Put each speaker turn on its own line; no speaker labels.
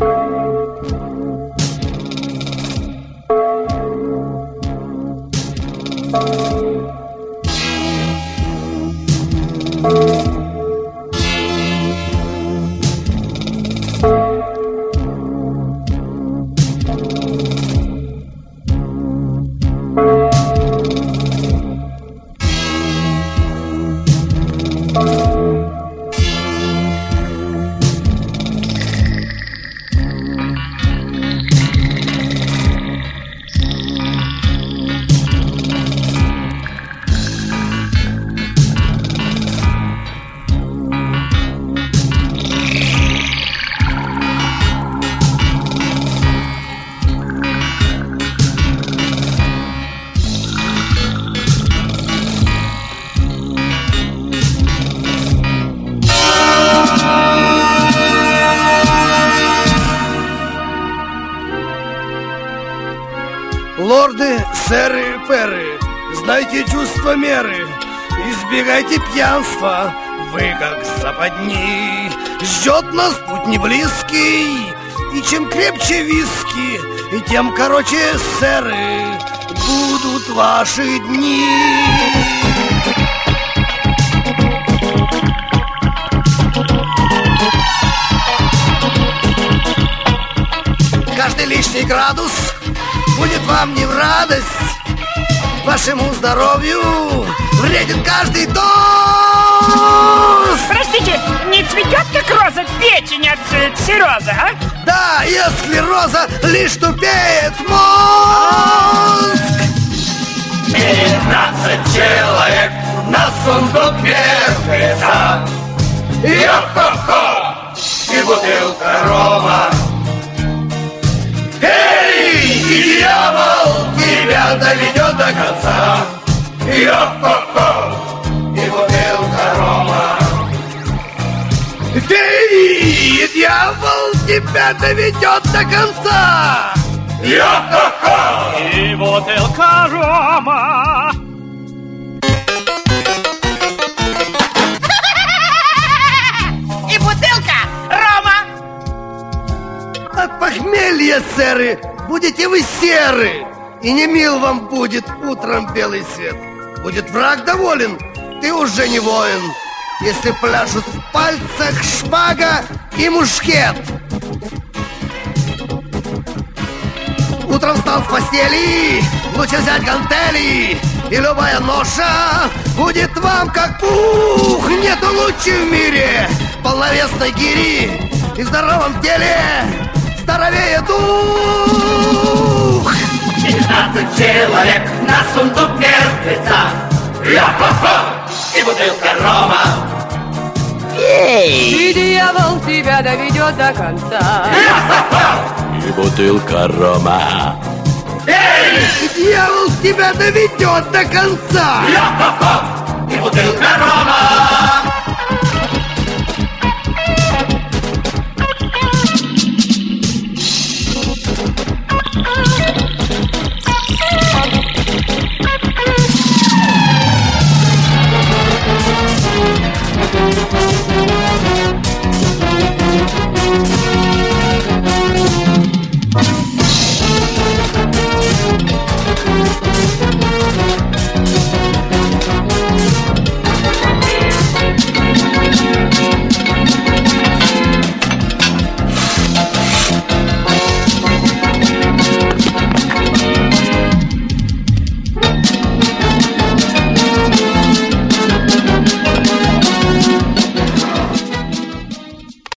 Лорды, сэры, пэры, знайте чувство меры, избегайте пьянства, вы как западни. Ждет нас путь не близкий, и чем крепче виски, и тем короче, сэры, будут ваши дни. Каждый лишний градус будет вам не в радость, вашему здоровью вреден каждый доз.
Простите, не цветет как роза печень от цирроза, а?
Да, если роза лишь тупеет мозг.
15 человек на сундук вертится. Йо-хо-хо! И бутылка рома. И дьявол тебя доведет до конца. Йо-хо-хо! И бутылка рома.
И дьявол тебя доведет до конца.
Йо-хо-хо!
И бутылка рома.
И бутылка рома.
От похмелья, сэры, будете вы серы, и не мил вам будет утром белый свет. Будет враг доволен, ты уже не воин, если пляшут в пальцах шпага и мушкет. Утром встал с постели, лучше взять гантели, и любая ноша будет вам как пух. Нету лучше в мире полновесной гири, и в здоровом теле здоровее дух.
15 человек на сундук мертвеца. Йо-хо-хо! И бутылка рома.
И дьявол тебя доведет до конца.
Йо-хо-хо!
И бутылка рома.
И дьявол тебя доведет до конца.
Йо-хо-хо! И бутылка рома.